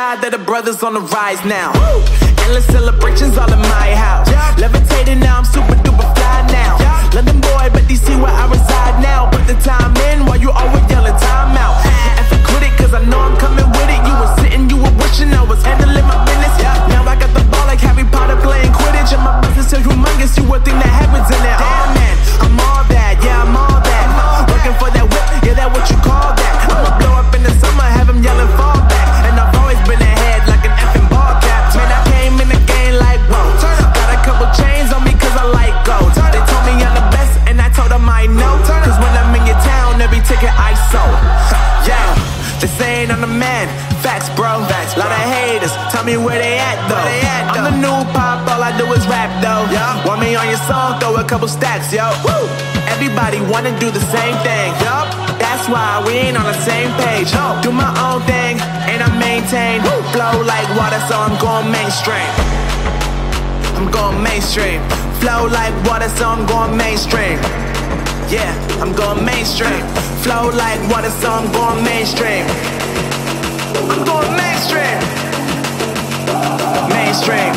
side that the brothers on the rise now. Endless celebrations all in my house. Levitating now, I'm super duper fly now. London boy, but DC where I reside now. Put the time in while you always yelling time out. And for quit it, cause I know I'm coming with it. You were sitting, you were wishing I was handling my business. Now I got the ball like Harry Potter playing Quidditch. And my business is humongous, you would think that happens in there. Damn man, I'm all that, yeah I'm all that. Working for that whip, yeah that what you call that. I'ma blow up in the summer, have him yelling fall back. And I've always been ahead like an effing ball cap. Man, I came in the game like whoa. Got a couple chains on me cause I like gold. They told me I'm the best and I told them I know. Cause when I'm in your town, every ticket I sold. Yeah, they saying I'm the man. Facts, bro. Facts, lot of haters. Tell me where they at though. I'm the new pop, all I do is rap though. Want me on your song, throw a couple stacks, yo. Woo! Everybody wanna do the same thing. That's why we ain't on the same page. Do my own thing and I maintain. Flow like water, so I'm going mainstream. I'm going mainstream. Flow like water, so I'm going mainstream. Yeah, I'm going mainstream. Flow like water, so I'm going mainstream. I'm going mainstream. Mainstream.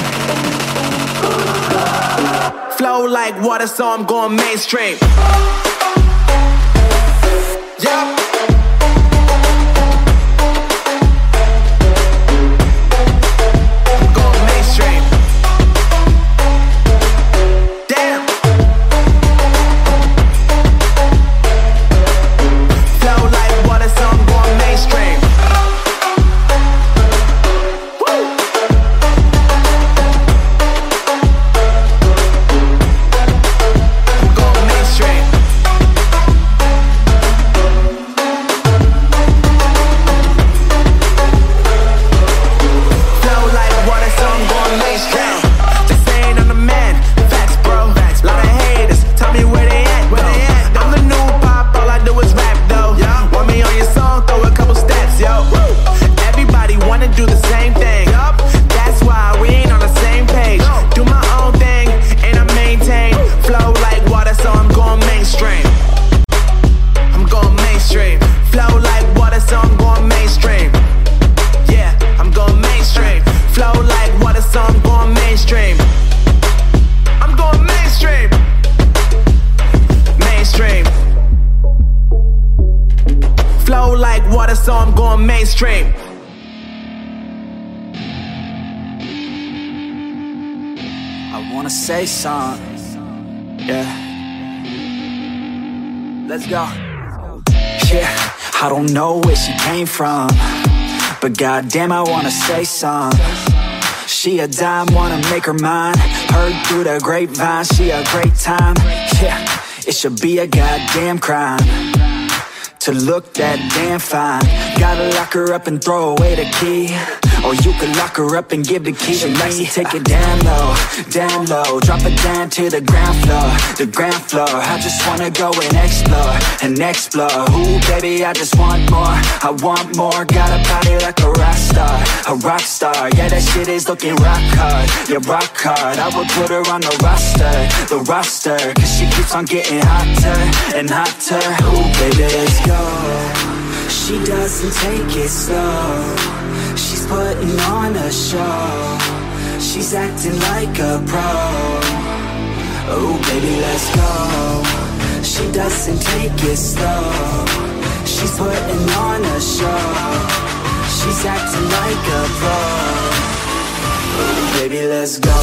Flow like water, so I'm going mainstream. Yeah. So I'm going mainstream. I wanna say something. Yeah. Let's go. Yeah, I don't know where she came from, but goddamn I wanna say something. She a dime, wanna make her mine. Heard through the grapevine, she a great time. Yeah, it should be a goddamn crime to look that damn fine. Gotta lock her up and throw away the key, or you could lock her up and give the key to me. Take it down low, drop it down to the ground floor, the ground floor. I just wanna go and explore, and explore. Ooh baby, I just want more, I want more. Got a body like a rock star, a rock star. Yeah, that shit is looking rock hard, yeah rock hard. I would put her on the roster, cause she keeps on getting hotter and hotter. Ooh baby, let's go. She doesn't take it slow, she's putting on a show. She's acting like a pro. Oh baby, let's go. She doesn't take it slow, she's putting on a show. She's acting like a pro. Oh baby, let's go.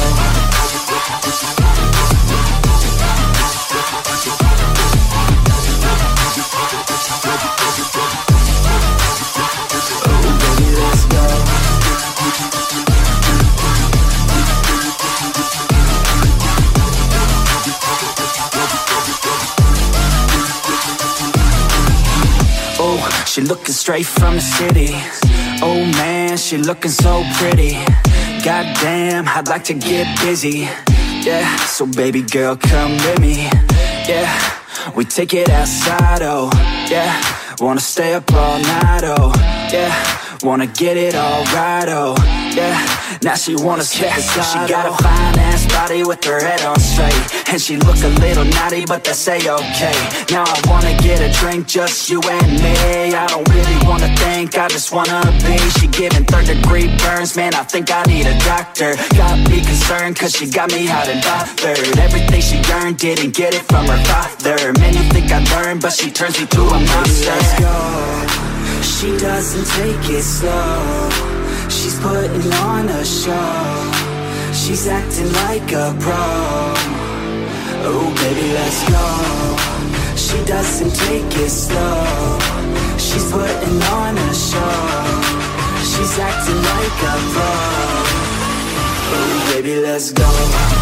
She looking straight from the city. Oh man, she looking so pretty. Goddamn, I'd like to get busy. Yeah, so baby girl, come with me. Yeah, we take it outside, oh yeah. Wanna stay up all night, oh yeah. wanna get it all right, oh yeah. Now she wanna skip the side. She got a fine ass body with her head on straight, and she look a little naughty, but that's a-okay. Now I wanna get a drink, just you and me. I don't really wanna think, I just wanna be. She giving third-degree burns, man, I think I need a doctor. Got me concerned, cause she got me hot and bothered. Everything she earned, didn't get it from her father. Man, you think I learned, but she turns me to a monster. Let's go. She doesn't take it slow, she's putting on a show. She's acting like a pro. Oh baby, let's go. She doesn't take it slow, she's putting on a show. She's acting like a pro. Oh baby, let's go.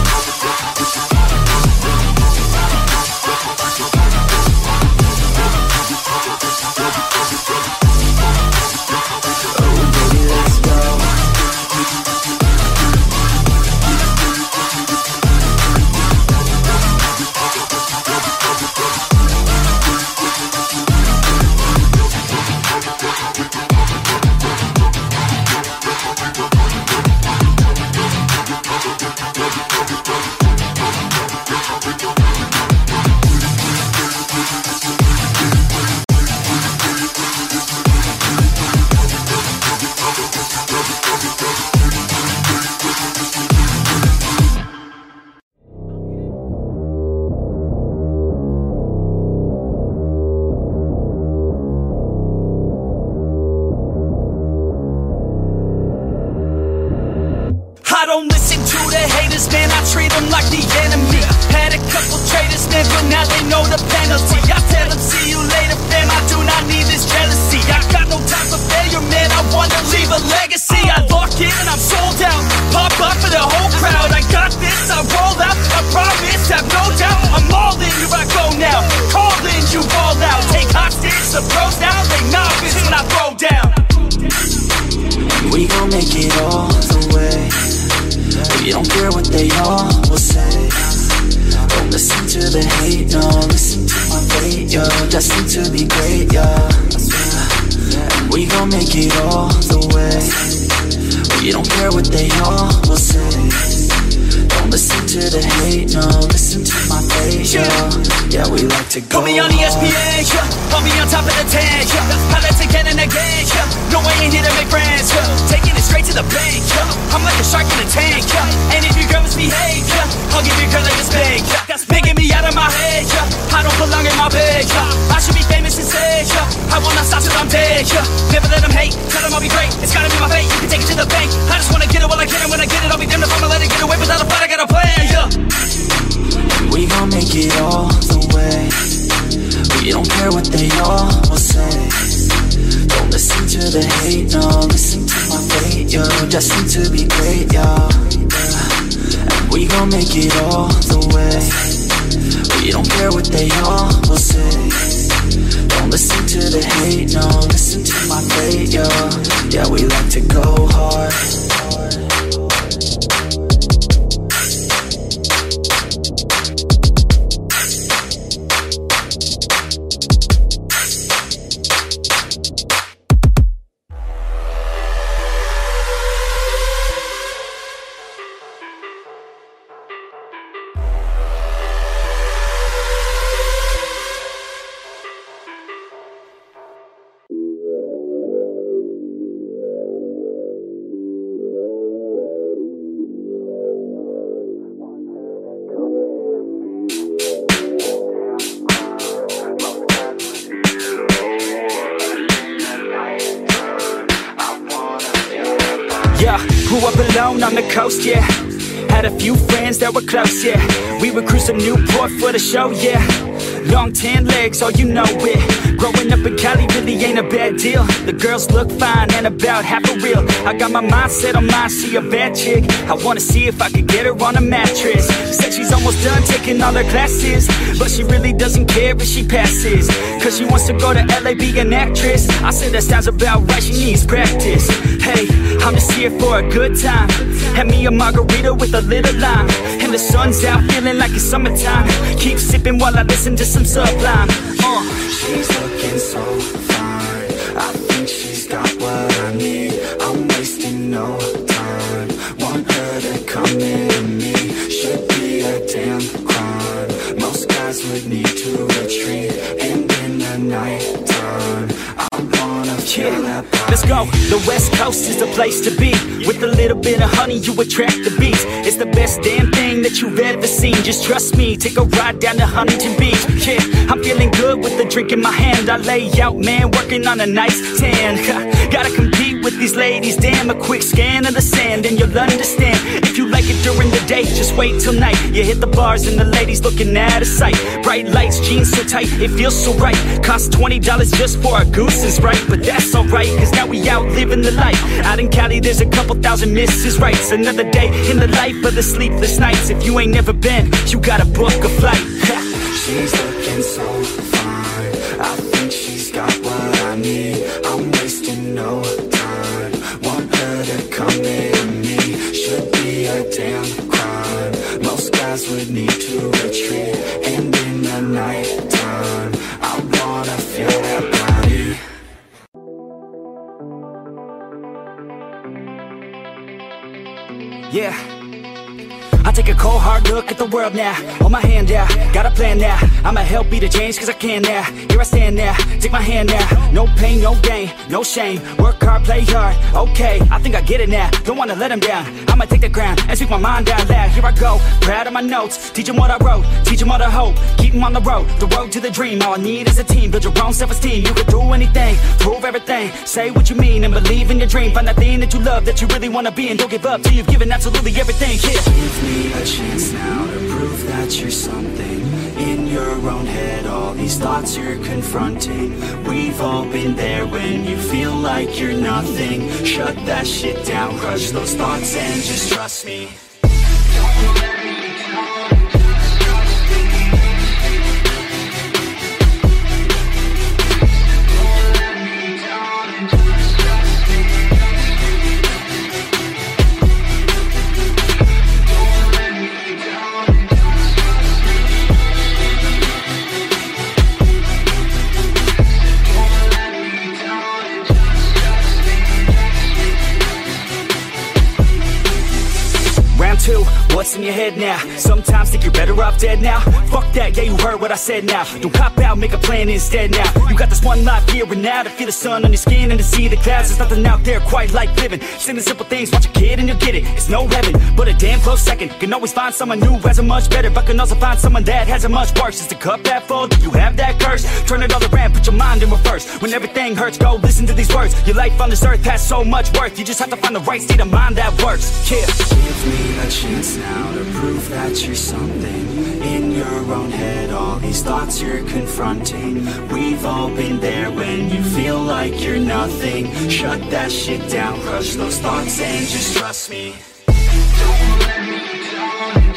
I don't listen to the haters, man, I treat them like the enemy. Had a couple traitors, man, but now they know the penalty. I tell them, see you later, fam, I do not need this jealousy. I got no time for failure, man, I wanna leave a legacy. I lock in, I'm sold out, pop up for the whole crowd. I got this, I roll out, I promise, have no doubt. I'm all in, here I go now, call in, you ball out. Take hostage, the pros now, they novice when I throw down. We gon' make it all the way. We don't care what they all will say. Don't listen to the hate, no, listen to my fate, yo. Destined to be great, yo. And we gon' make it all the way. We don't care what they all will say. Don't listen to the hate, no, listen to my fate, yo. Yeah, we like to go. Put me on ESPN, yeah. Put me on top of the 10, yeah. Pilots again and again, yeah. No, I ain't here to make friends, yeah. Taking it straight to the bank, yeah. I'm like a shark in a tank, yeah. And if your girl misbehave, yeah, I'll give your girl like a spank, yeah. That's making me out of my head, yeah. I don't belong in my bed, yeah. I should be famous instead, yeah. I will not stop till I'm dead, yeah. Never let them hate, tell them I'll be great. It's gotta be my fate, you can take it to the bank. I just wanna get it while I get it. When I get it, I'll be damned if I'ma let it get away. Without a fight, I got a plan, yeah. We gon' make it all the way. We don't care what they all will say. Don't listen to the hate, no, listen to my fate, yo. Destined to be great, yo. And we gon' make it all the way. We don't care what they all will say. Don't listen to the hate, no, listen to my fate, yo. Yeah, we like to go hard. Yeah, grew up alone on the coast, yeah. Had a few friends that were close, yeah. We would cruise to Newport for the show, yeah. Long tan legs, oh you know it. Growing up in Cali really ain't a bad deal. The girls look fine and about half a real. I got my mind set on mine, she a bad chick. I wanna see if I could get her on a mattress. Said she's almost done taking all her classes, but she really doesn't care if she passes, cause she wants to go to LA, be an actress. I said that sounds about right, she needs practice. Hey, I'm just here for a good time. Have me a margarita with a little lime, and the sun's out feeling like it's summertime. Keep sipping while I listen to some Sublime. She's looking so fine, I think she's got what what I need. I'm wasting no time. Want her to come into me. Should be a damn crime. Most guys would need to retreat. And in the night time, I wanna feel that body. Let's go. The West Coast is the place to be. With a little bit of honey, you attract the bees. It's the best damn thing that you've ever seen. Just trust me, take a ride down to Huntington Beach. Yeah, I'm feeling good with the drink in my hand. I lay out, man, working on a nice tan. Gotta compete with these ladies, damn. A quick scan of the sand and you'll understand. If you like it during the day, just wait till night. You hit the bars and the ladies looking out of sight. Bright lights, jeans so tight, it feels so right. Costs $20 just for a goose is right. But that's alright, cause now we out living the life. Out in Cali, there's a couple thousand Mrs. Rights. Another day in the life of the sleepless nights. If you ain't never been, you gotta book a flight. She's looking so fine. I think she's got what I need. I'm wasting no time. Want her to come into me. Should be a damn crime. Most guys would need to retreat. And in the night time, I wanna feel that body. Yeah, I take a cold hard look at the world now. Hold my hand out, got a plan now. I'ma help be the change cause I can now. Here I stand now, take my hand now. No pain, no gain, no shame. Work hard, play hard, okay. I think I get it now, don't wanna let them down. I'ma take the ground and speak my mind out loud. Here I go, proud of my notes. Teach them what I wrote, teach them all the hope. Keep them on the road to the dream. All I need is a team, build your own self-esteem. You can do anything, prove everything. Say what you mean and believe in your dream. Find that thing that you love, that you really wanna be. And don't give up till you've given absolutely everything. Yeah. Give me a chance now to prove that you're something. In your own head, all these thoughts you're confronting. We've all been there when you feel like you're nothing. Shut that shit down, crush those thoughts and just trust me. What's in your head now? Sometimes think you're better off dead now. Fuck that, yeah, you heard what I said now. Don't cop out, make a plan instead now. You got this one life here and now to feel the sun on your skin and to see the clouds. There's nothing out there quite like living. Just in the simple things, watch a kid and you'll get it. It's no heaven, but a damn close second. Can always find someone new who has it much better, but can also find someone that has it much worse. Is the cup that full? Do you have that curse? Turn it all around, put your mind in reverse. When everything hurts, go listen to these words. Your life on this earth has so much worth. You just have to find the right state of mind that works. Yeah. Give me a chance now to prove that you're something. In your own head, all these thoughts you're confronting. We've all been there when you feel like you're nothing. Shut that shit down, crush those thoughts and just trust me. Don't let me down.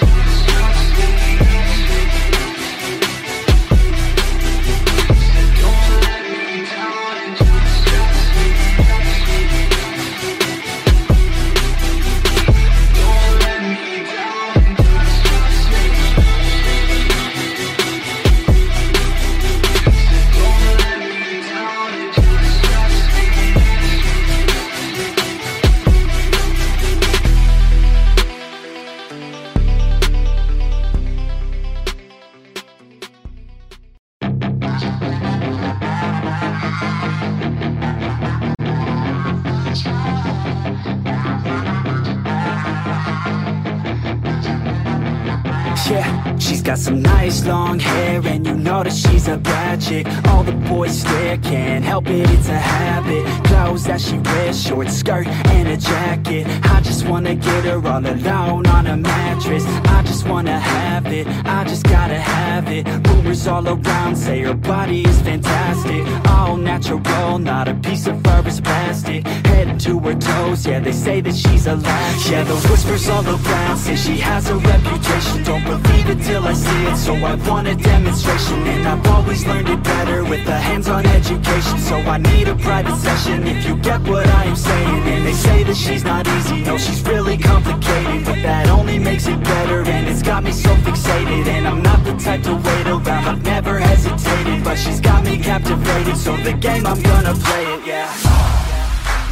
Yeah, she's got some nice long hair, and you know that she's a bad chick. All the boys stare, can't help it, it's a habit. Clothes that she wears, short skirt and a jacket. I just wanna get her all alone on a mattress. I just wanna have it, I just gotta have it. Rumors all around say her body is fantastic. All natural, not a piece of fur is plastic. Head to her toes, yeah, they say that she's a latch. Yeah, the whispers all around say she has a reputation. Don't believe it till I see it, so I want a demonstration. And I've always learned it better with a hands-on education. So I need a private session if you get what I am saying. And they say that she's not easy, no, she's really complicated. But that only makes it better, and it's got me so fixated. And I'm not the type to wait around, I've never hesitated. But she's got me captivated, so the game, I'm gonna play it, yeah.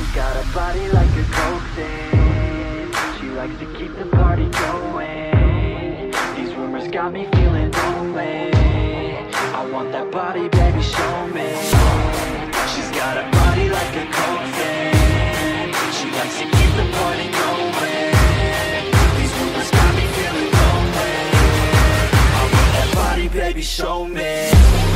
got a body like a coke thing. She likes to keep the party going. These rumors got me feeling lonely. I want that body, baby, show me. She's got a body like a coke thing. She likes to keep the party going. These rumors got me feeling lonely. I want that body, baby, show me.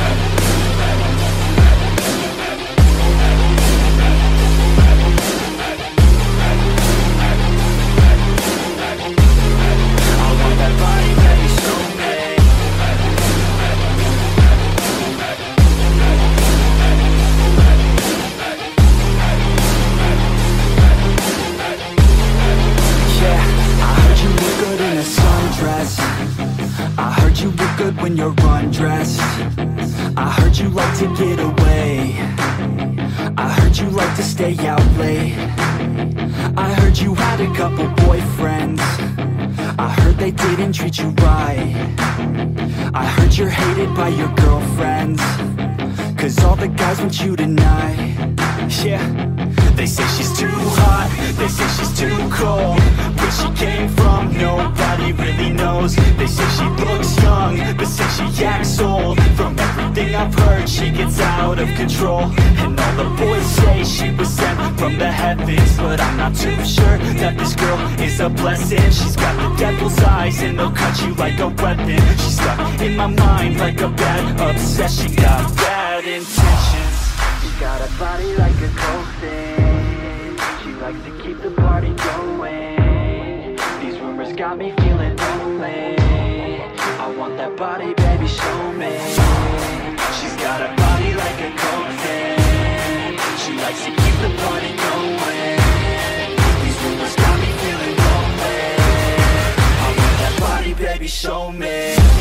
I heard you look good when you're undressed. I heard you like to get away. I heard you like to stay out late. I heard you had a couple boyfriends. I heard they didn't treat you right. I heard you're hated by your girlfriends, 'cause all the guys want you tonight. Yeah, they say she's too hot, they say she's too cold. Where she came from, nobody really knows. They say she looks young, but say she acts old. From everything I've heard, she gets out of control. And all the boys say she was sent from the heavens, but I'm not too sure that this girl is a blessing. She's got the devil's eyes and they'll cut you like a weapon. She's stuck in my mind like a bad obsession. Got bad intentions. She's got a body like a coke thing. She likes to keep the party going. These rumors got me feeling lonely. I want that body, baby, show me. She's got a body like a coke thing. She likes to keep the party going. These rumors got me feeling lonely. I want that body, baby, show me.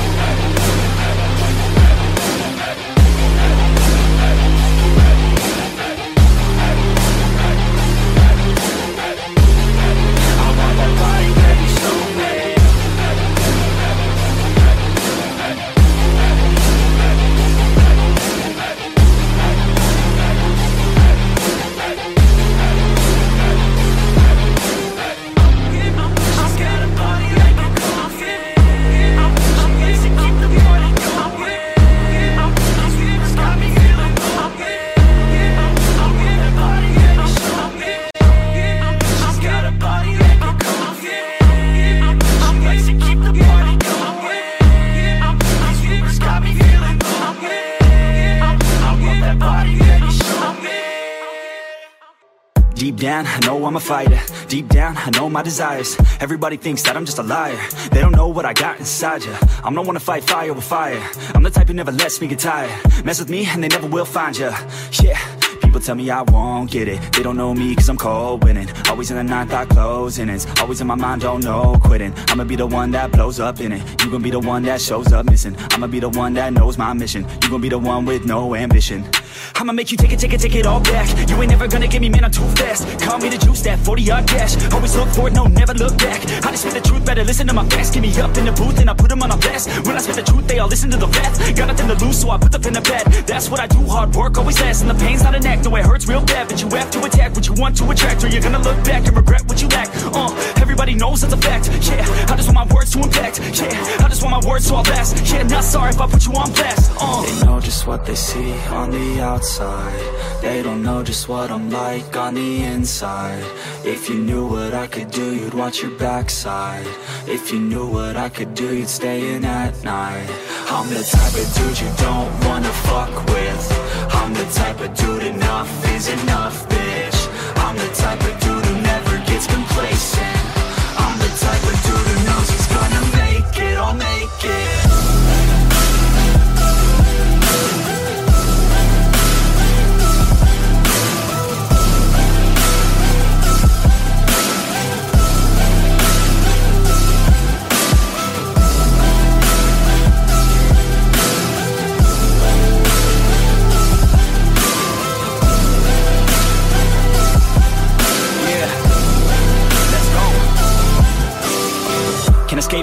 Deep down, I know I'm a fighter. Deep down, I know my desires. Everybody thinks that I'm just a liar. They don't know what I got inside ya. I'm the one to fight fire with fire. I'm the type who never lets me get tired. Mess with me and they never will find ya. Yeah. People tell me I won't get it. They don't know me 'cause I'm cold winning. Always in the ninth, I closing. It's always in my mind, don't know quitting. I'ma be the one that blows up in it. You gon' be the one that shows up missing. I'ma be the one that knows my mission. You gon' be the one with no ambition. I'ma make you take it all back. You ain't never gonna get me, man, I'm too fast. Call me the juice, that 40-yard dash. Always look forward, no, never look back. I just spit the truth, better listen to my facts. Get me up in the booth and I put them on a blast. When I spit the truth, they all listen to the facts. Got nothing to lose, so I put the pen to bed. That's what I do, hard work always lasts. And the pain's not an act, no, it hurts real bad. But you have to attack what you want to attract, or you're gonna look back and regret what you lack. Everybody knows that's a fact. Yeah, I just want my words to impact. Yeah, I just want my words to all last. Yeah, not sorry if I put you on blast. They know just what they see on the outside. They don't know just what I'm like on the inside. If you knew what I could do, you'd watch your backside. If you knew what I could do, you'd stay in at night. I'm the type of dude you don't wanna fuck with. I'm the type of dude enough is enough, bitch. I'm the type of dude who never gets complacent. I'm the type of dude who knows he's gonna make it, I'll make it.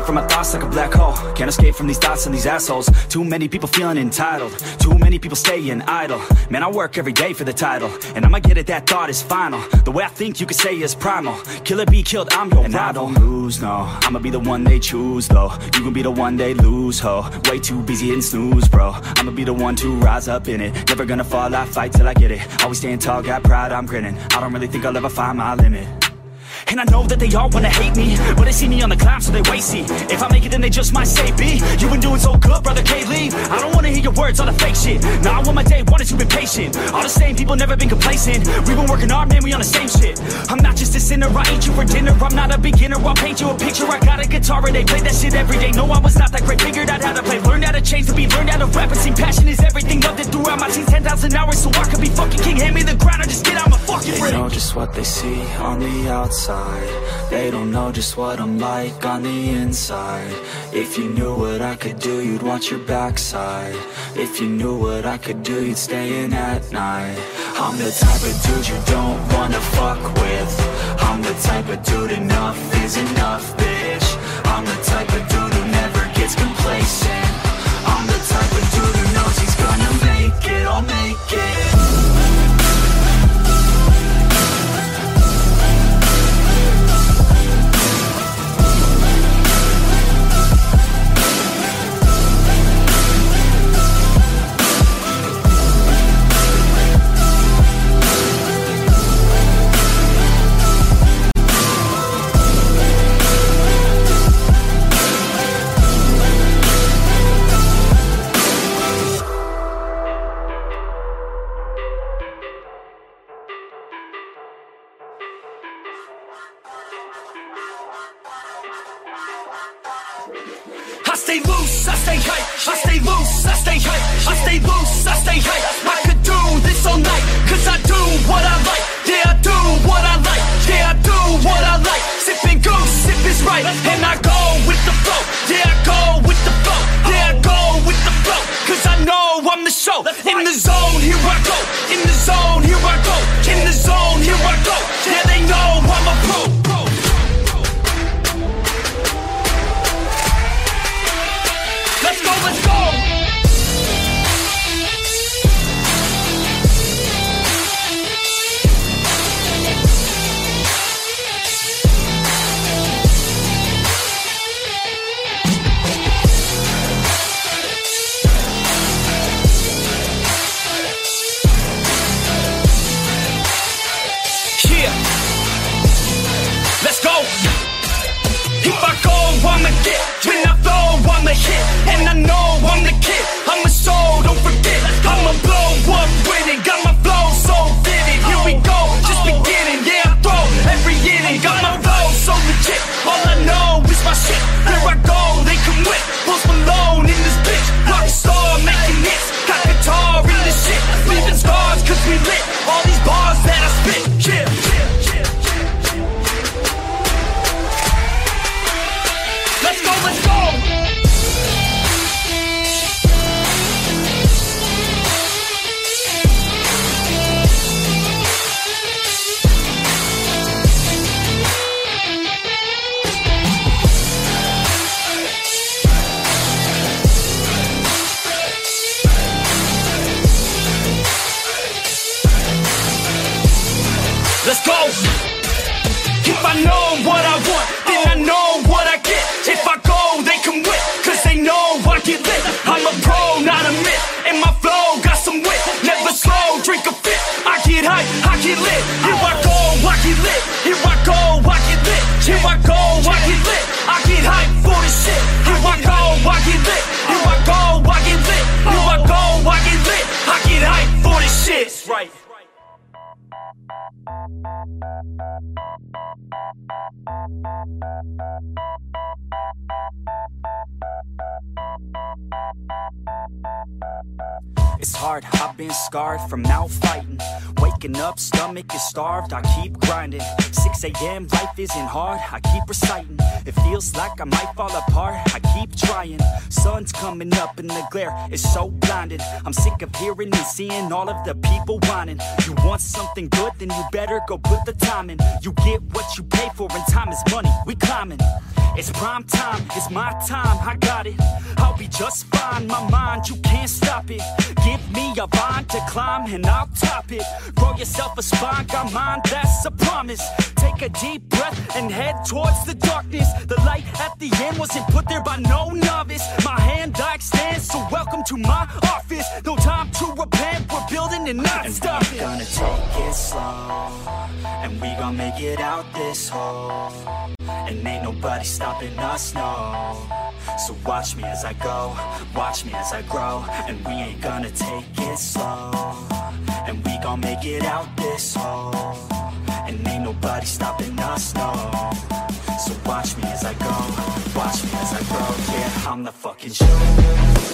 escape from my thoughts like a black hole. Can't escape from these thoughts and these assholes. Too many people feeling entitled. Too many people staying idle. Man, I work every day for the title, and I'ma get it, that thought is final. The way I think you could say is primal. Kill or be killed, I'm your rival. I don't lose, no. I'ma be the one they choose, though. You gon' be the one they lose, ho. Way too busy hitting snooze, bro. I'ma be the one to rise up in it. Never gonna fall, I fight till I get it. Always staying tall, got pride, I'm grinning. I don't really think I'll ever find my limit. And I know that they all wanna hate me, but they see me on the climb, so they wait, see. If I make it, then they just might say, B, you been doing so good, brother, can't leave. I don't wanna hear your words, all the fake shit. Nah, I want my day one, is you been patient. All the same people, never been complacent. We been working hard, man, we on the same shit. I'm not just a sinner, I eat you for dinner. I'm not a beginner, I'll paint you a picture. I got a guitar and they play that shit every day. No, I was not that great, figured out how to play. Learned how to change to be, learned how to rap and sing. Passion is everything, loved it throughout my teens. 10,000 hours, so I could be fucking king. Hand me the ground, or just get out my fucking ring. They know just what they see on the outside. They don't know just what I'm like on the inside. If you knew what I could do, you'd watch your backside. If you knew what I could do, you'd stay in at night. I'm the type of dude you don't wanna fuck with. I'm the type of dude enough is enough, bitch. I'm the type of dude who never gets complacent. I'm the type of dude who knows he's gonna make it, I'll make it. I stay loose, I stay hype. I stay loose, I stay hype. I stay loose, I stay hype. I could do this all night, cause I do what I like. Yeah, I do what I like. Yeah, I do what I like. Sipping goose, sip is right. And I go with the flow. Yeah, I go with the flow. Yeah, I go with the flow. Cause I know I'm the show. In the zone, here I go. In the zone, here I go. In the zone, here I go. Yeah, they know I'm a pro. Let's go, let's go! Yeah! Let's go! If I go, I'ma get. When I flow, I'm a hit. And I know I'm the kid. I'm a soul, don't forget. I'ma blow up with it. Got my flow so vivid. Here we go, just beginning. Yeah, I throw every inning. Got my flow so legit. All I know is my shit. Here I go, they come with. Post Malone in this bitch. Rockstar making hits. Got guitar in this shit. Leaving scars cause we lit. All these bars that I spit. Yeah. Let's go, let's go! Let's go! If I know what I want, then I know what I get. If I go, they come with, cause they know I get lit. I'm a pro, not a myth, and my flow got some wit. Never slow, drink a fit. I get hype, I get lit. Here I go, I get lit. Here I go, I get lit. Here I go, I get lit. I get hype for this shit. Here I go, I get lit. Here I go, I get lit. Here I go, I get lit. I get hype for this shit. That's right. It's hard, I've been scarred from out fighting. Waking up, stomach is starved, I keep grinding. 6 a.m, life isn't hard, I keep reciting. It feels like I might fall apart, I keep trying. Sun's coming up and the glare is so blinding. I'm sick of hearing and seeing all of the people whining. You want something good, then you better go put the time in. You get what you pay for and time is money, we climbing. It's prime time, it's my time, I got it. I'll be just fine, my mind, you can't stop it. Give me a vine to climb and I'll top it. Grow yourself a spine, got mine, that's a promise. Take a deep breath and head towards the darkness. The light at the end wasn't put there by no novice. My hand I extend, so welcome to my office. No time to repent, we're building and not stopping. We're gonna take it slow, and we gon' make it out this hole. And ain't nobody stopping us, no. So watch me as I go, watch me as I grow. And we ain't gonna take it slow, and we gon' make it out this hole. And ain't nobody stopping us, no. So watch me as I go, watch me as I grow. Yeah, I'm the fucking show.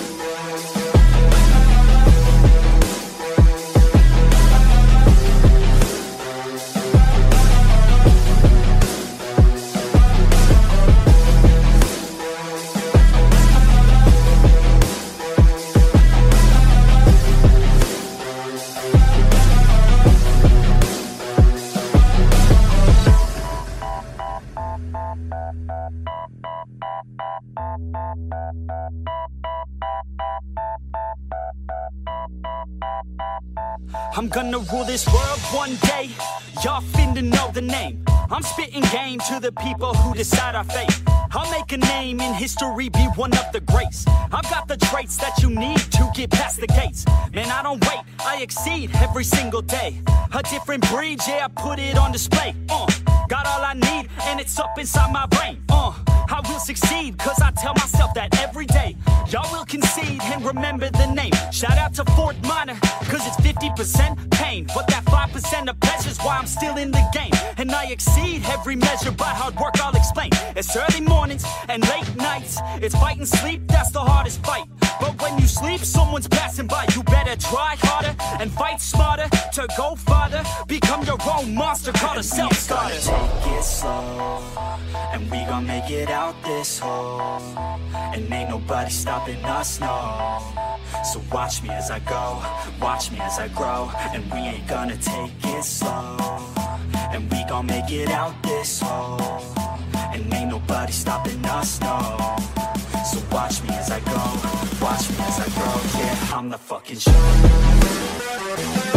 I'm gonna rule this world one day. Y'all finna know the name. I'm spitting game to the people who decide our fate. I'll make a name in history, be one of the greats. I've got the traits that you need to get past the gates. Man, I don't wait, I exceed every single day. A different breed, yeah, I put it on display. Got all I need, and it's up inside my brain. I will succeed, cause I tell myself that every day. Y'all will concede and remember the name. Shout out to Fort Minor, cause it's 50% pain. But that 5% of pleasure's why I'm still in the game. And I exceed every measure by hard work, I'll explain. It's early mornings and late nights. It's fight and sleep, that's the hardest fight. But when you sleep, someone's passing by. You better try harder and fight smarter to go farther. Become your own monster, called a self-starter. Take it slow, and we gon' make it out this hole. And ain't nobody stopping us, no. So watch me as I go, watch me as I grow. And we ain't gonna take it slow, and we gon' make it out this hole. And ain't nobody stopping us, no. So watch me as I go, watch me as I grow. Yeah, I'm the fucking show.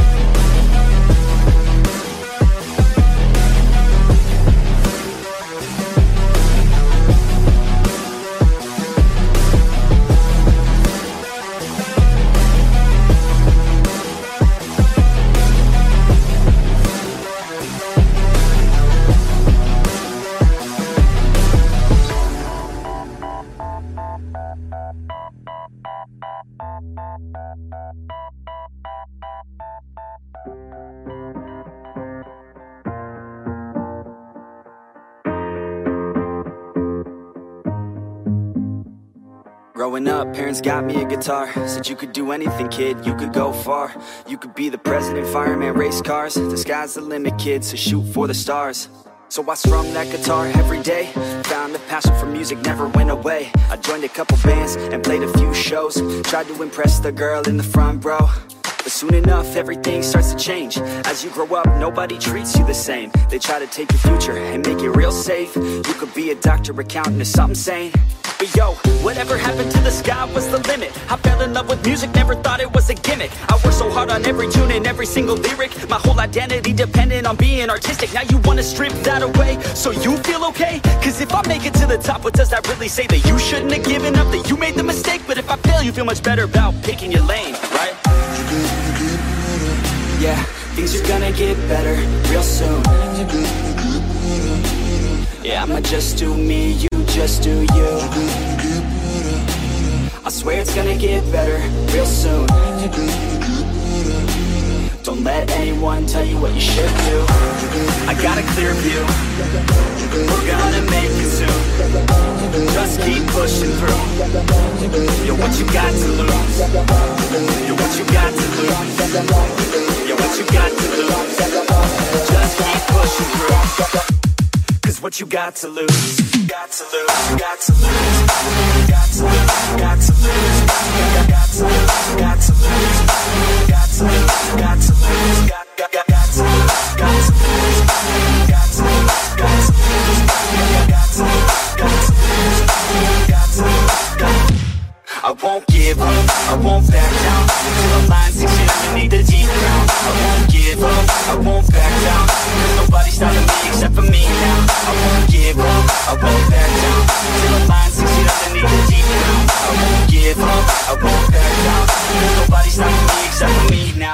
Growing up, parents got me a guitar. Said you could do anything, kid, you could go far. You could be the president, fireman, race cars. The sky's the limit, kid, so shoot for the stars. So I strummed that guitar every day. Found a passion for music, never went away. I joined a couple bands and played a few shows. Tried to impress the girl in the front row. But soon enough, everything starts to change. As you grow up, nobody treats you the same. They try to take your future and make it real safe. You could be a doctor, accountant, or something sane. But yo, whatever happened to the sky was the limit. I fell in love with music, never thought it was a gimmick. I worked so hard on every tune and every single lyric. My whole identity depended on being artistic. Now you wanna strip that away, so you feel okay? Cause if I make it to the top, what does that really say? That you shouldn't have given up, that you made the mistake? But if I fail, you feel much better about picking your lane, right? Yeah, things are gonna get better real soon. Yeah, I'ma just do me, you just do you. I swear it's gonna get better real soon. Don't Don't let anyone tell you what you should do. I got a clear view, we're gonna make it soon. Just keep pushing through. You're what you got to lose. You're what you got to lose. You're what you got to lose. Just keep pushing through. Cause what you got to lose. Got to lose. Got to lose. Got to lose. Got to lose. Got to lose. Got to lose. Got to lose. Got to lose. Got to lose. Got to lose. Got to lose. Got to lose. Got to lose. Got to lose. I won't give up, I won't back down till the line sinks in underneath the deep ground. I won't give up, I won't back down. There's nobody stopping me except for me now. I won't give up, I won't back down till the line sinks in underneath the deep ground. I won't give up, I won't back down. There's nobody stopping me except for me now.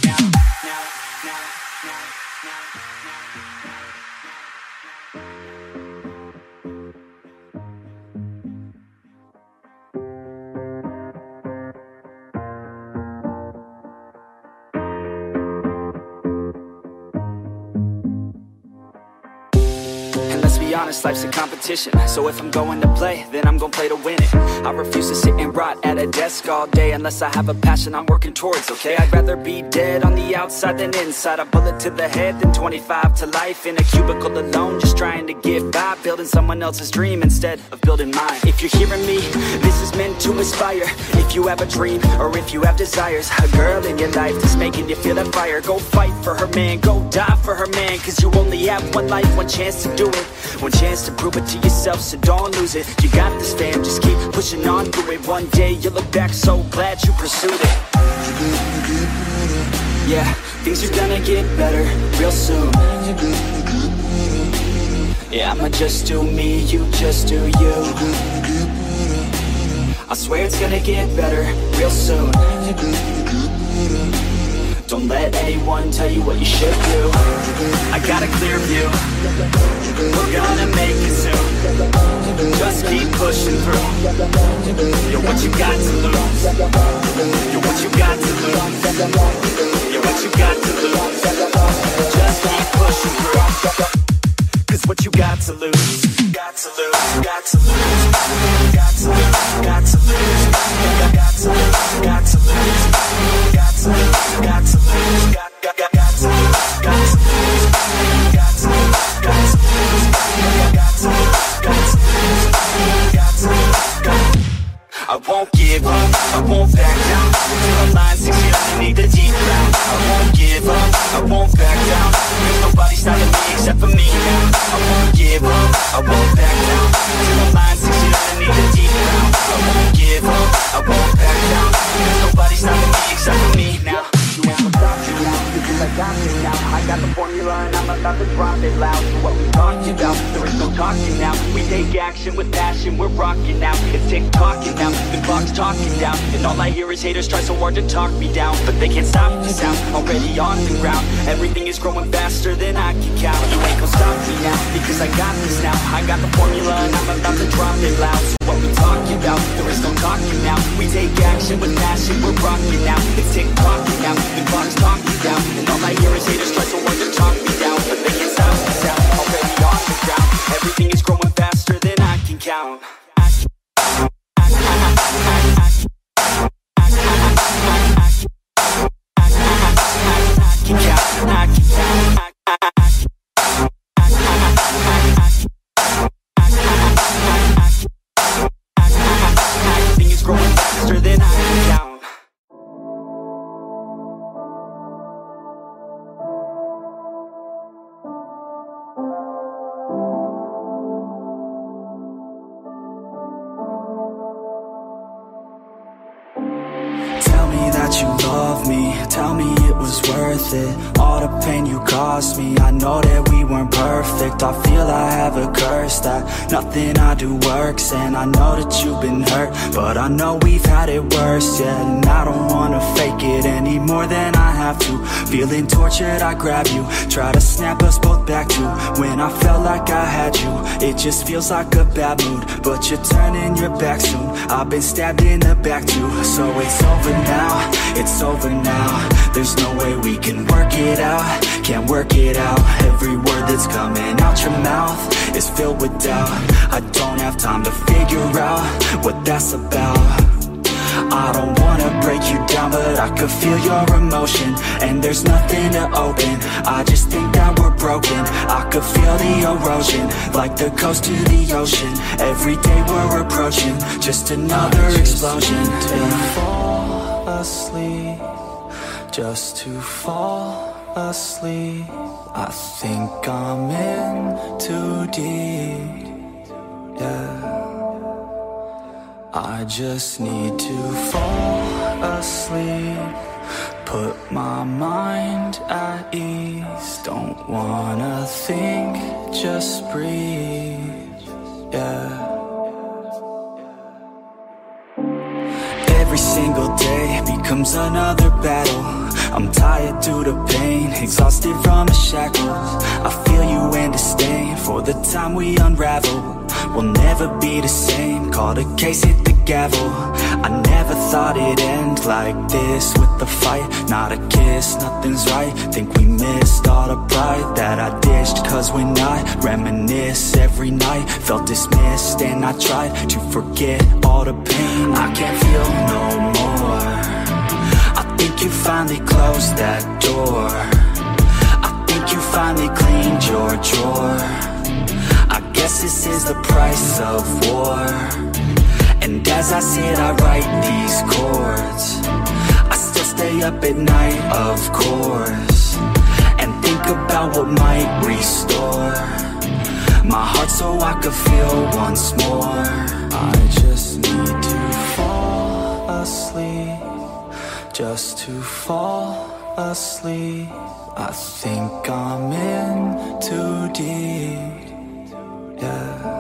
Honest, life's a competition, so if I'm going to play, then I'm gonna play to win it. I refuse to sit and rot at a desk all day unless I have a passion I'm working towards, okay? I'd rather be dead on the outside than inside. A bullet to the head than 25 to life in a cubicle alone, just trying to get by, building someone else's dream instead of building mine. If you're hearing me, this is meant to inspire. If you have a dream, or if you have desires, a girl in your life that's making you feel that fire, go fight for her man, go die for her man, cause you only have one life, one chance to do it. One chance to prove it to yourself, so don't lose it. You got this, fam, just keep pushing on through it. One day you'll look back so glad you pursued it. Yeah, things are gonna get better real soon. Yeah, I'ma just do me, you just do you. I swear it's gonna get better real soon. Don't let anyone tell you what you should do. I got a clear view, we're gonna make it soon. Just keep pushing through. You're what you got to lose. You're what you got to lose. You're what you got to lose. Just keep pushing through. Cause what you got to lose. Got to lose. Got to lose. Got to lose. Got to lose. Got to lose. Got to lose. Got to lose. Got to lose. Got to lose. Got to lose. Got to lose. Got to lose. Got to lose. Got to lose. Got to lose. I won't give up, I won't back down till the line sinks in underneath the deep ground. I won't give up, I won't back down. There's nobody stopping me except for me now. I won't give up, I won't back down till the line sinks in underneath the deep ground. I won't give up, I won't back down. There's nobody stopping me except for me now. You ain't gonna stop me now, because I got you now. I got the formula and I'm about to drop it loud. So what we talking about? There is no talking now. We take action with passion, we're rocking now. It's tick-tocking now, the clock's talking down. And all I hear is haters try so hard to talk me down, but they can't stop the sound, already on the ground. Everything is growing faster than I can count. You ain't gonna stop me now, because I got this now. I got the formula and I'm about to drop it loud. So what we talking about? There is no talking now. We take action with passion, we're rocking now. It's tick-tocking now, the clock's talking down. And all I hear is haters try so hard to talk me down, but they can't stop the sound, already on the ground. Everything is growing faster than I can count. Everything is growing faster than I can count. You love me, tell me it was worth it. All the pain you caused me, I know that we weren't perfect. I feel I have a curse that nothing I do works. And I know that you've been hurt, but I know we've had it worse, yeah. And I don't wanna fake it any more than I have have to. Feeling tortured, I grab you, try to snap us both back to when I felt like I had you. It just feels like a bad mood, but you're turning your back soon. I've been stabbed in the back too. So it's over now, it's over now. There's no way we can work it out, can't work it out. Every word that's coming out your mouth is filled with doubt. I don't have time to figure out what that's about. I don't wanna break you down, but I could feel your emotion, and there's nothing to open. I just think that we're broken. I could feel the erosion, like the coast to the ocean. Every day we're approaching just another explosion. To fall asleep, just to fall asleep. I think I'm in too deep, yeah. I just need to fall asleep, put my mind at ease. Don't wanna think, just breathe, yeah. Every single day becomes another battle. I'm tired due to pain, exhausted from the shackles. I feel you and disdain for the time we unravel. We'll never be the same, call the case, hit the gavel. I never thought it'd end like this with the fight. Not a kiss, nothing's right. Think we missed all the pride that I dished. Cause when I reminisce every night, felt dismissed and I tried to forget all the pain. I can't feel no more. I think you finally closed that door. I think you finally cleaned your drawer. I guess this is the price of war. And as I sit I write these chords. I still stay up at night, of course, and think about what might restore my heart so I could feel once more. I just need to fall asleep, just to fall asleep. I think I'm in too deep, yeah.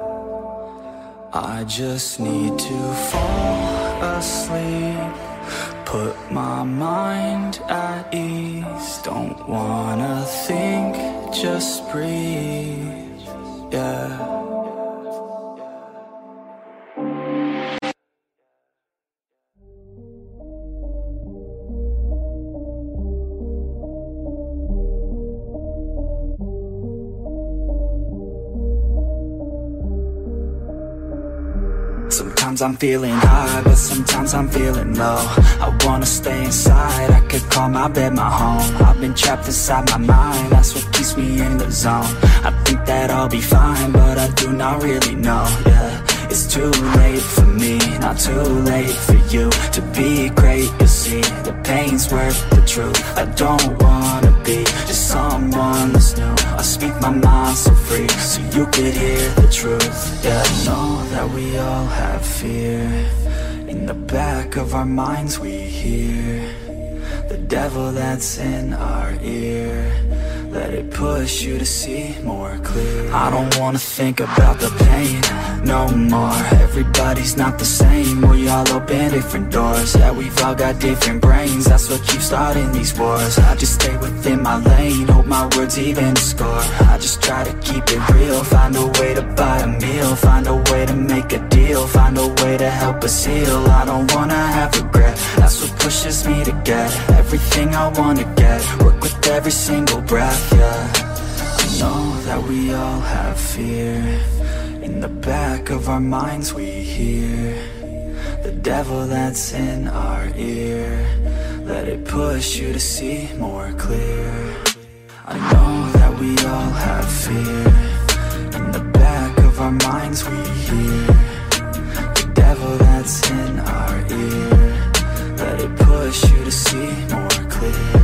I just need to fall asleep, put my mind at ease. Don't wanna think, just breathe, yeah. Sometimes I'm feeling high, but sometimes I'm feeling low. I wanna stay inside, I could call my bed my home. I've been trapped inside my mind, that's what keeps me in the zone. I think that I'll be fine, but I do not really know, yeah. It's too late for me, not too late for you. To be great, you'll see, the pain's worth the truth. I don't wanna be just someone that's new. I speak my mind so free, so you could hear the truth, yeah. I know that we all have fear. In the back of our minds we hear the devil that's in our ear. Let it push you to see more clear. I don't wanna think about the pain no more. Everybody's not the same, we all open different doors. Yeah, we've all got different brains, that's what keeps starting these wars. I just stay within my lane, hope my words even score. I just try to keep it real, find a way to buy a meal, find a way to make a deal, find a way to help us heal. I don't wanna have regret, that's what pushes me to get everything I wanna get. Work with every single breath, yeah. I know that we all have fear. In the back of our minds we hear the devil that's in our ear. Let it push you to see more clear. I know that we all have fear. In the back of our minds we hear the devil that's in our ear. Let it push you to see more clear.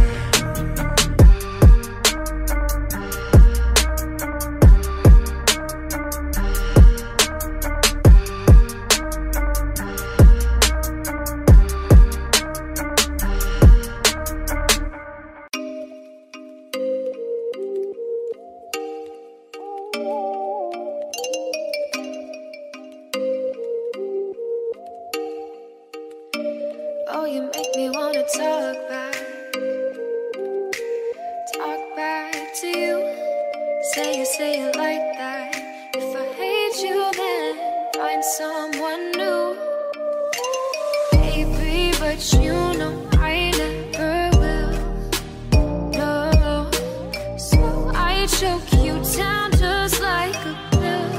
someone new, baby, but you know I never will. No, so I choke you down just like a pill.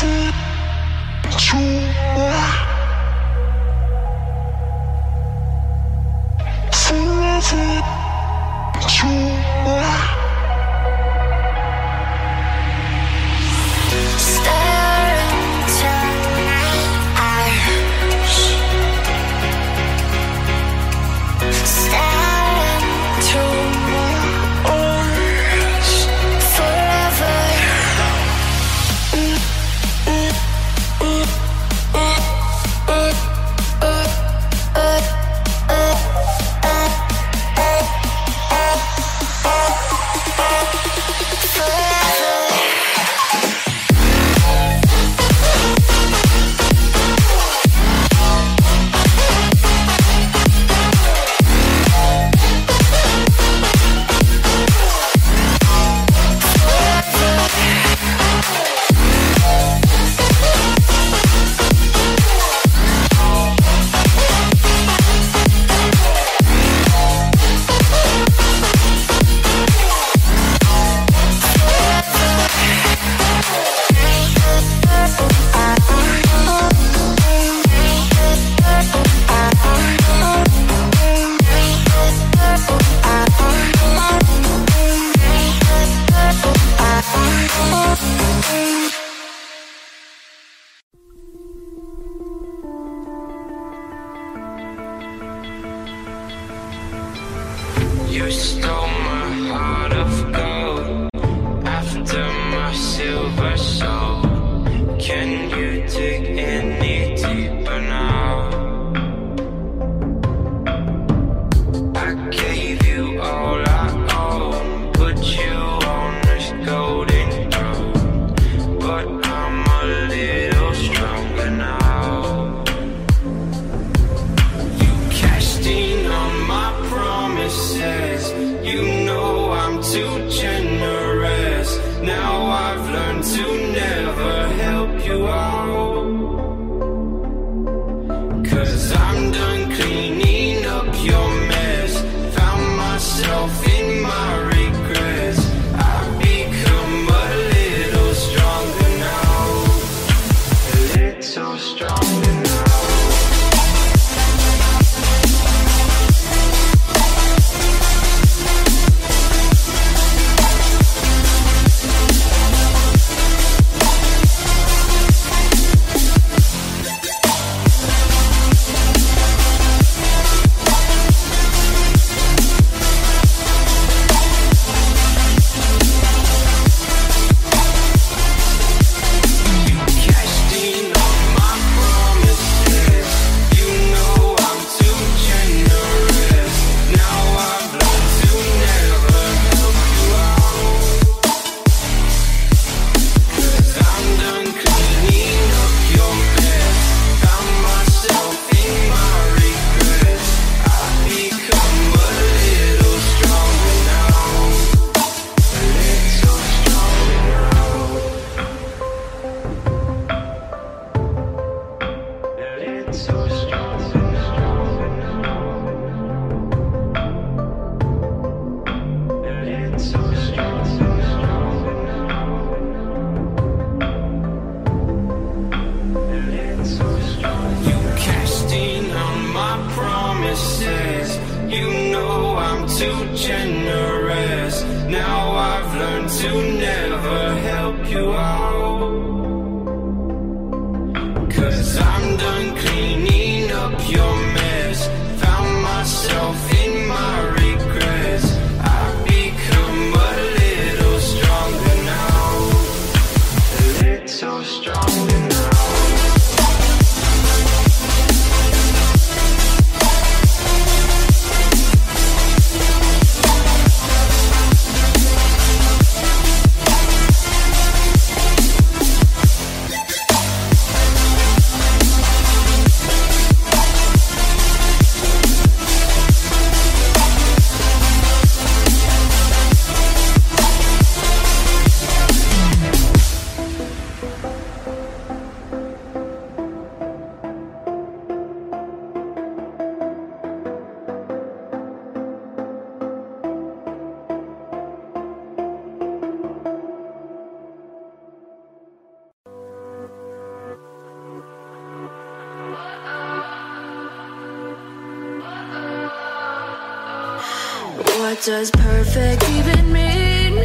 You stole my heart of gold after my silver soul. Can you dig any deeper now? I gave you all I own, put you on this golden throne, but I'm a little stronger now. You cashed in on my promises. You know I'm too generous. Now I've learned to never help you out, 'cause I'm done cleaning up your mess. Found myself in my regrets. I've become a little stronger now, a little stronger now. You know I'm too generous. Now I've learned to never help you out, 'cause I'm done cleaning up your mess. Found myself in my regrets. I've become a little stronger now, a little stronger now. does perfect even mean?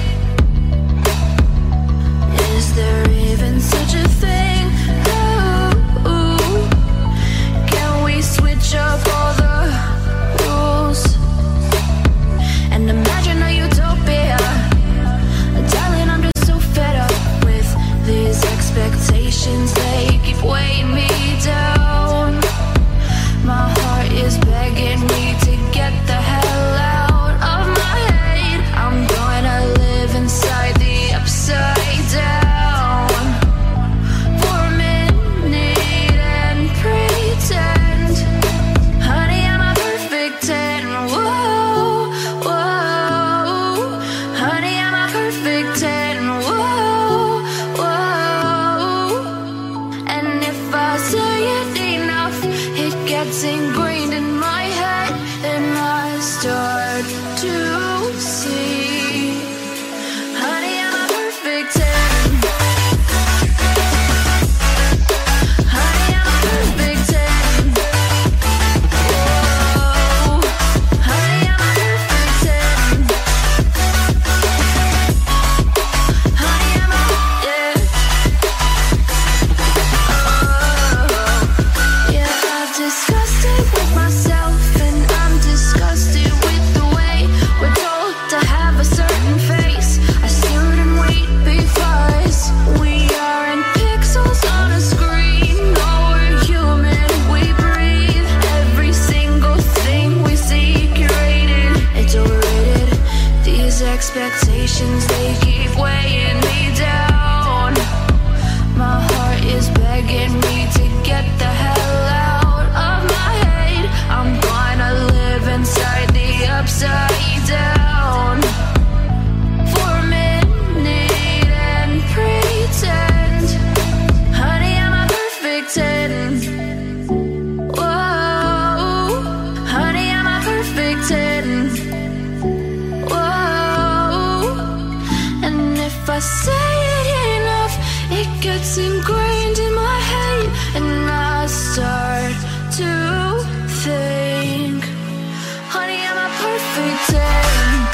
Is there even such a thing? Ooh, can we switch up all the rules and imagine a utopia? Darling, I'm just so fed up with these expectations. They keep weighing me down. My heart is begging me to get the hell out of my head. I'm gonna live inside the upside down for a minute and pretend, honey, I'm a perfect 10. Whoa, whoa, honey, I'm a perfect 10. Whoa, whoa, and if I say it enough, it gets ingrained in my head, and I start to see, honey, I'm a perfect 10. Honey, I'm a perfect 10. Whoa, honey, I'm a perfect 10. Honey, I'm a, yeah. Yeah, I've discussed it with myself, and I'm disgusted with the way we're told to have a certain face, a certain weight, because we aren't pixels on a screen. No, we're human, we breathe. Every single thing we see curated, it's overrated. These expectations, they keep weighing me down. My heart is begging me to get the hell out of my head. I'm gonna live inside the upside down for a minute and pretend, honey, I'm a perfect 10. Whoa, honey, I'm a perfect 10. Whoa, and if I say it enough, it gets ingrained in my head, and I start to think, honey, I'm a perfect 10.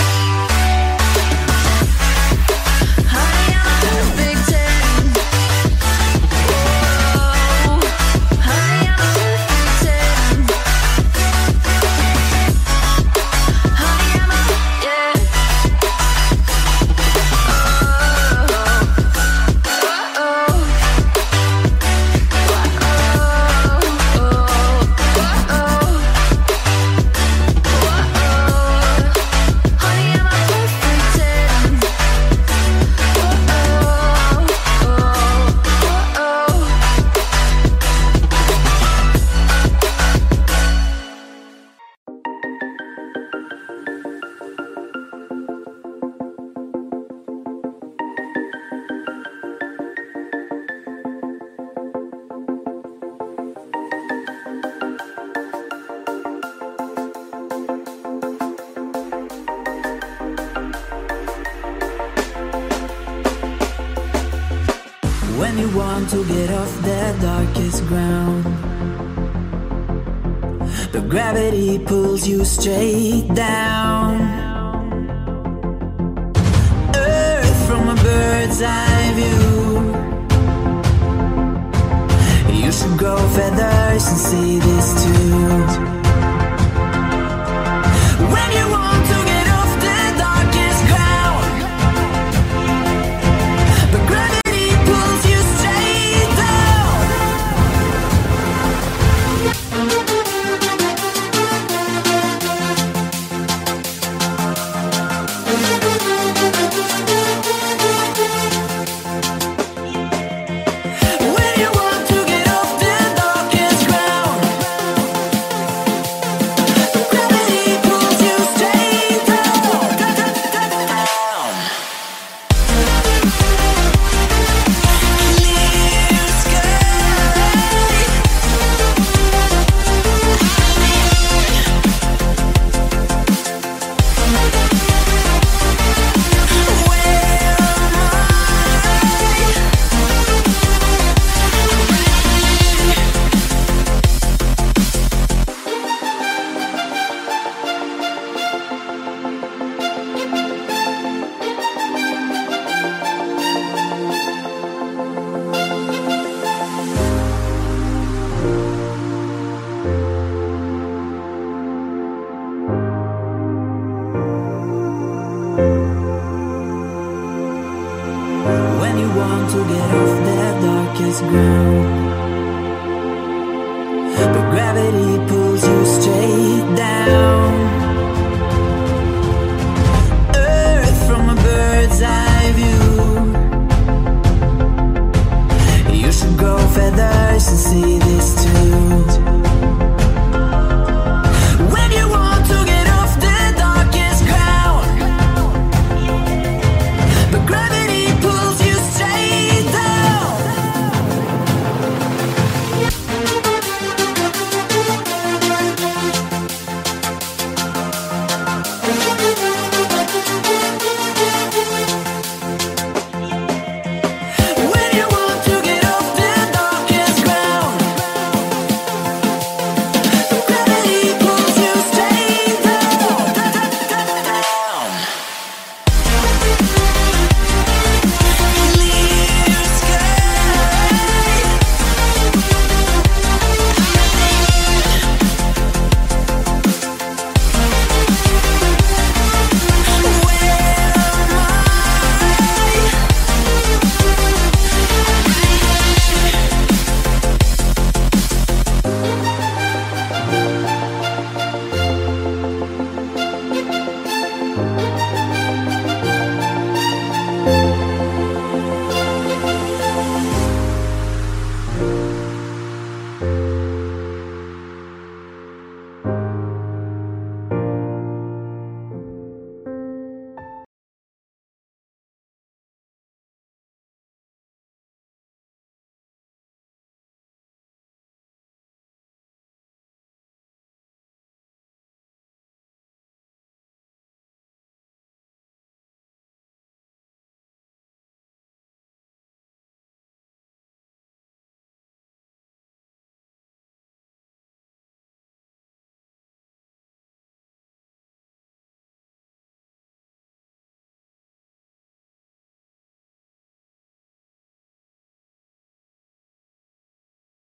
Honey, I'm a perfect 10. Whoa, honey, I'm a perfect 10. Honey, I'm a, yeah. When you want to get off the darkest ground, but gravity pulls you straight down. Earth from a bird's eye view. You should grow feathers and see this too. When you want to get off the darkest ground, but gravity pulls you straight down. When you want to get off the darkest ground, when you want to get off that darkest ground. But gravity pulls you straight down. Earth from a bird's eye view. You should grow feathers and see this